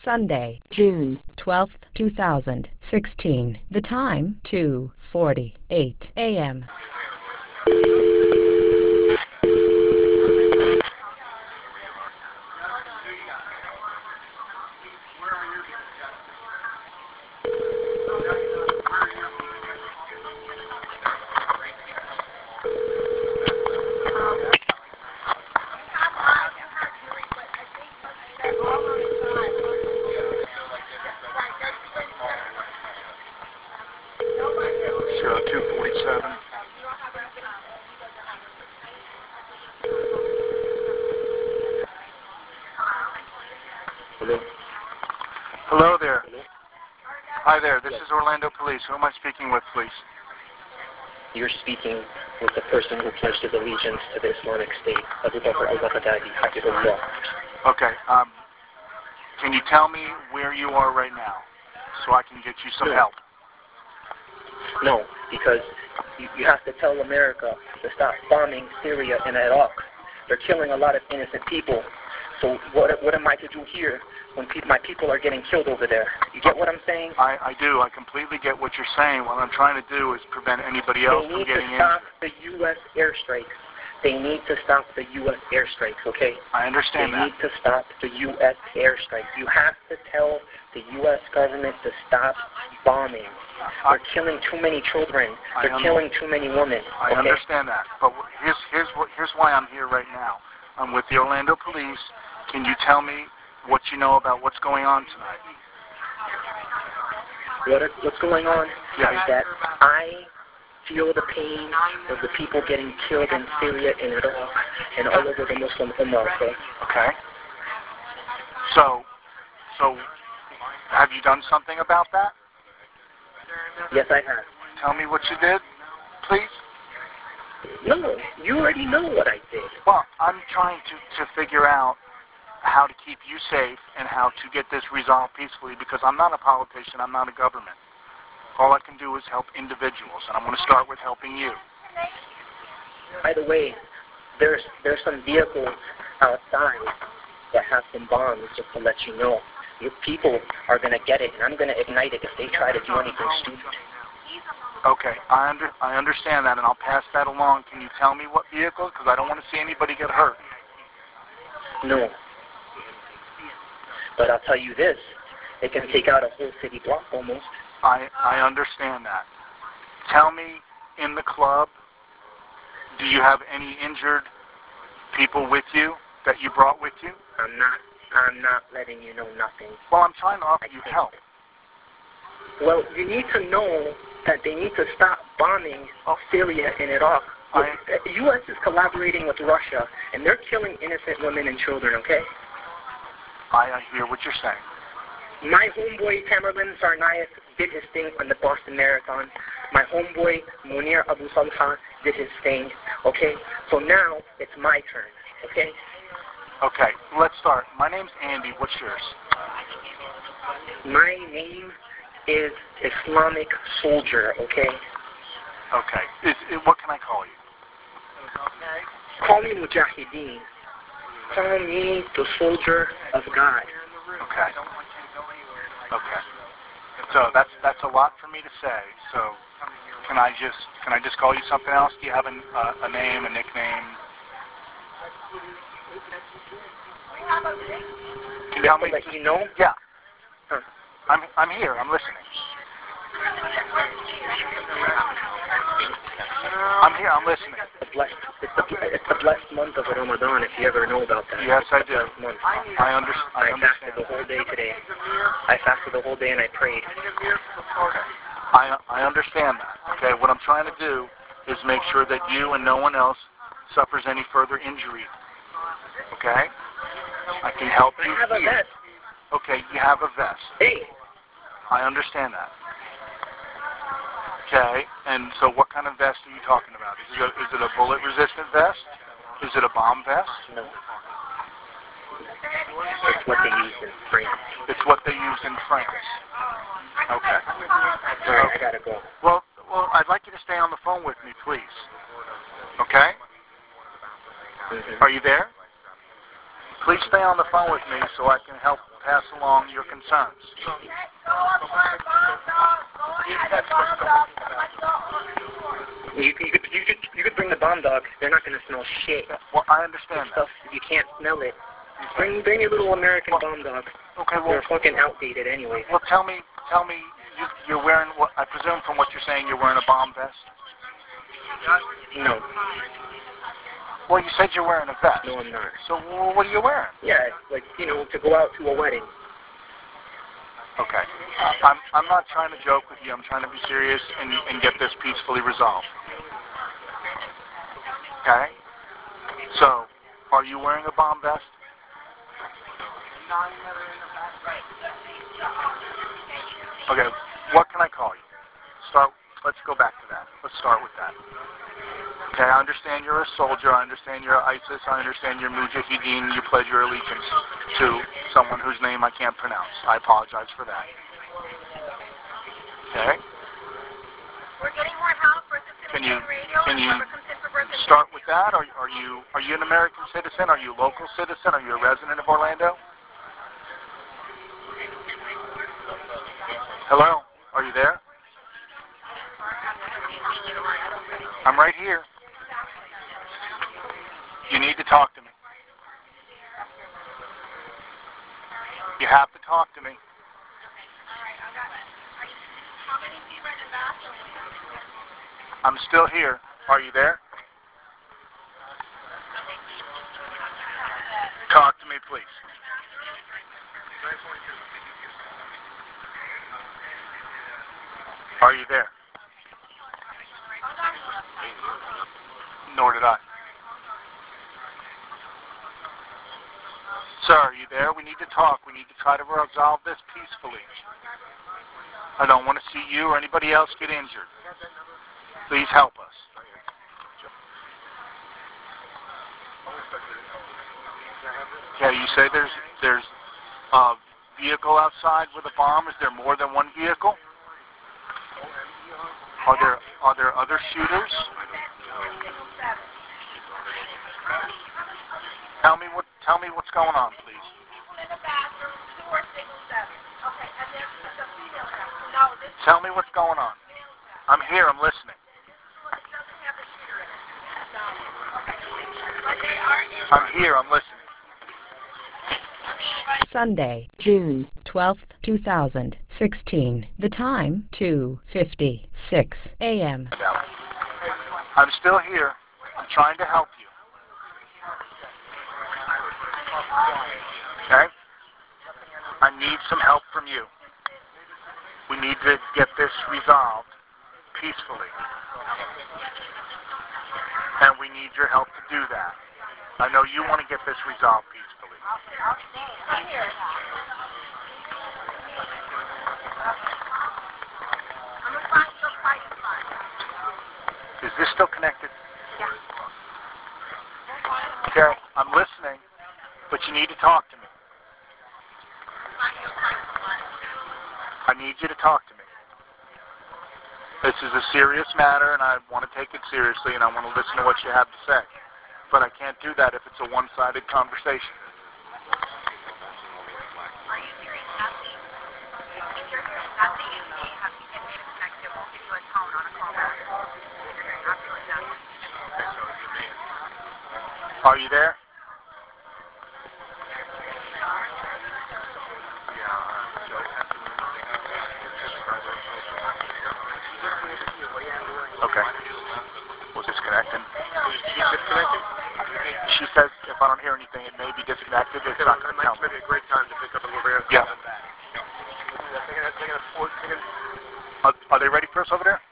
Sunday, June 12th, 2016. The time, 2:48 a.m. Sure, 247. Hello? Hello there. Hello? Hi there, this Yes. is Orlando Police. Who am I speaking with, please? You're speaking with the person who pledged his allegiance to the Islamic State, Abu Bakr al-Baghdadi, Hafidhullah. Okay, can you tell me where you are right now so I can get you some No. help? No, because you have to tell America to stop bombing Syria and Iraq. They're killing a lot of innocent people. So what am I to do here when my people are getting killed over there? You get what I'm saying? I do. I completely get what you're saying. What I'm trying to do is prevent anybody else They from need to getting stop injured. the U.S. airstrikes. They need to stop the U.S. airstrikes, okay? I understand They that. need to stop the U.S. airstrikes. You have to tell the U.S. government to stop bombing. They're killing too many children. They're killing too many women. I Okay? understand that. But here's why I'm here right now. I'm with the Orlando Police. Can you tell me what you know about what's going on tonight? What's going on Yes. is that I feel the pain of the people getting killed in Syria and Iraq and all over the Muslim Ummah, okay? Okay. So have you done something about that? Yes, I have. Tell me what you did, please. No, you already know what I did. Well, I'm trying to figure out how to keep you safe and how to get this resolved peacefully because I'm not a politician, I'm not a government. All I can do is help individuals, and I'm going to start with helping you. By the way, there's some vehicles outside that have some bombs, just to let you know. Your people are going to get it, and I'm going to ignite it if they try to do anything stupid. Okay, I understand that, and I'll pass that along. Can you tell me what vehicle? Because I don't want to see anybody get hurt. No. But I'll tell you this, it can take out a whole city block almost. I understand that. Tell me, in the club, do you have any injured people with you that you brought with you? I'm not letting you know nothing. Well, I'm trying to offer you help. Well, you need to know that they need to stop bombing Syria and Iraq. The U.S. is collaborating with Russia, and they're killing innocent women and children, okay? I hear what you're saying. My homeboy, Tamerlan Tsarnaev, did his thing on the Boston Marathon. My homeboy, Munir Abu Salha, did his thing, okay? So now, it's my turn, okay? Okay, let's start. My name's Andy. What's yours? My name is Islamic Soldier, okay? Okay. What can I call you? Call me Mujahideen. Call me the Soldier of God. Okay. Okay. So that's a lot for me to say. So can I just call you something else? Do you have a name, a nickname? Can you tell me? Let you know? Yeah. Huh. I'm here. I'm listening. I'm here. I'm listening. It's the blessed month of Ramadan, if you ever know about that. Yes, I It's the do. blessed month. I I understand. fasted the whole day today. I fasted the whole day and I prayed. Okay. I understand that. Okay. What I'm trying to do is make sure that you and no one else suffers any further injury. Okay. I can help you. I have a vest. Okay. You have a vest. Hey. I understand that. Okay. And so, what kind of vest are you talking about? Is it a bullet-resistant vest? Is it a bomb vest? No. It's what they use in France. It's what they use in France. Okay. All right, I gotta go. Well, I'd like you to stay on the phone with me, please. Okay? Mm-hmm. Are you there? Please stay on the phone with me so I can help pass along along your concerns. You could bring the bomb dog. They're not going to smell shit. Well, I understand that. Stuff, you can't smell it. Bring your little American bomb dog. Okay, well, they're fucking outdated anyway. Well, tell me, you're wearing what? I presume from what you're saying, you're wearing a bomb vest. No. Well, you said you're wearing a vest. No, I'm not. So what are you wearing? Yeah, like, to go out to a wedding. Okay. I'm not trying to joke with you. I'm trying to be serious and get this peacefully resolved. Okay? So, are you wearing a bomb vest? Okay, what can I call you? Let's go back to that. Let's start with that. Okay, I understand you're a soldier. I understand you're ISIS. I understand you're Mujahideen. You pledge your allegiance to someone whose name I can't pronounce. I apologize for that. Okay? We're getting more help for Can you start with that? Are you an American citizen? Are you a local citizen? Are you a resident of Orlando? Hello? Are you there? I'm right here. You need to talk to me. You have to talk to me. I'm still here. Are you there? Talk to me, please. Are you there? Nor did I. Sir, are you there? We need to talk. We need to try to resolve this peacefully. I don't want to see you or anybody else get injured. Please help us. Yeah, you say there's a vehicle outside with a bomb. Is there more than one vehicle? Are there other shooters? Tell me what's going on, please. Tell me what's going on. I'm here. I'm listening. I'm here. I'm listening. Sunday, June 12th, 2016. The time, 2:56 a.m. I'm still here. I'm trying to help you. Okay? I need some help from you. We need to get this resolved peacefully. And we need your help to do that. I know you want to get this resolved peacefully. Is this still connected? Yeah. Okay, I'm listening, but you need to talk to me. I need you to talk to me. This is a serious matter, and I want to take it seriously, and I want to listen to what you have to say. But I can't do that if it's a one-sided conversation. Are you hearing nothing? If you're hearing nothing, you have to get disconnected. We'll give you a tone on a call back. If you're hearing absolutely nothing. Are you there? Okay. We'll disconnect him. She says if I don't hear anything, it may be disconnected. It's not going to tell me. Maybe a great time to pick up a little bit. Yeah. Are they ready for us over there?